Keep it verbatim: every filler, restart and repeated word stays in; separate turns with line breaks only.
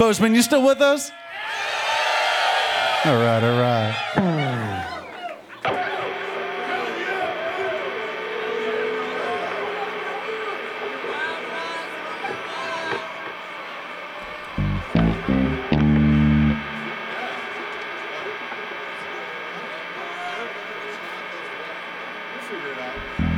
Bozeman, you still with us? All right, all right.
Figure it out.